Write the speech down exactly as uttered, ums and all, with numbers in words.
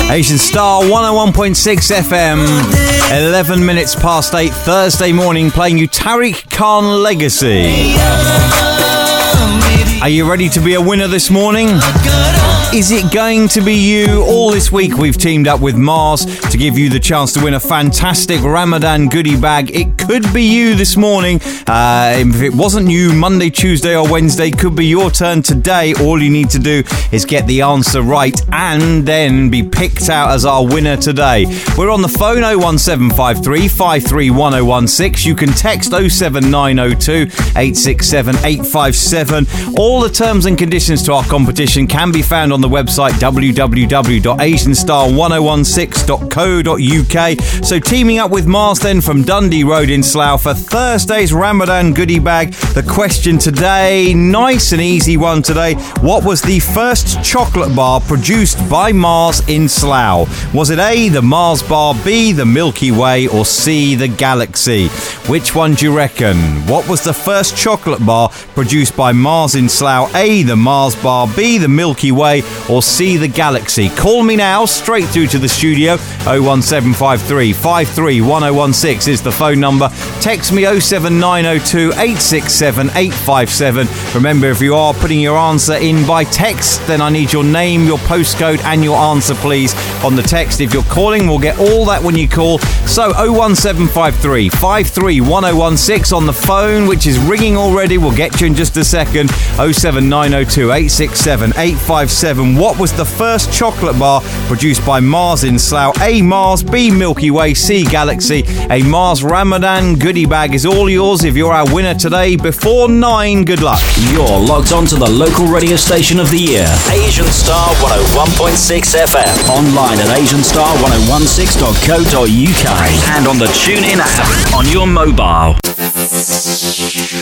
Asian Star one oh one point six F M, eleven minutes past eight Thursday morning, playing you Tariq Khan Legacy. Are you ready to be a winner this morning? Is it going to be you? All this week we've teamed up with Mars to give you the chance to win a fantastic Ramadan goodie bag. It could be you this morning. Uh, if it wasn't you, Monday, Tuesday or Wednesday could be your turn today. All you need to do is get the answer right and then be picked out as our winner today. We're on the phone oh one seven five three, five three one oh one six. You can text oh seven nine oh two, eight six seven, eight five seven. All the terms and conditions to our competition can be found on the website w w w dot asian star one oh one six dot co dot u k. So teaming up with Mars then from Dundee Road in Slough for Thursday's Ramadan goodie bag. The question today, nice and easy one today. What was the first chocolate bar produced by Mars in Slough? Was it A, the Mars bar, B, the Milky Way, or C, the Galaxy? Which one do you reckon? What was the first chocolate bar produced by Mars in Slough? A, the Mars bar, B, the Milky Way, or C, the Galaxy? Call me now, straight through to the studio. oh one seven five three, five three one oh one six is the phone number. Text me oh seven nine oh two, eight six seven, eight five seven. Remember, if you are putting your answer in by text, then I need your name, your postcode and your answer, please, on the text. If you're calling, we'll get all that when you call. So oh one seven five three, five three one oh one six on the phone, which is ringing already. We'll get you in just a second. oh seven nine oh two, eight six seven, eight five seven. What was the first chocolate bar produced by Mars in Slough? A, Mars, B, Milky Way, C, Galaxy. A Mars Ramadan goodie bag is all yours if you're our winner today before nine. Good luck. You're logged on to the local radio station of the year, Asian Star one oh one point six F M. Online at asian star one oh one six dot co dot u k and on the TuneIn app on your mobile.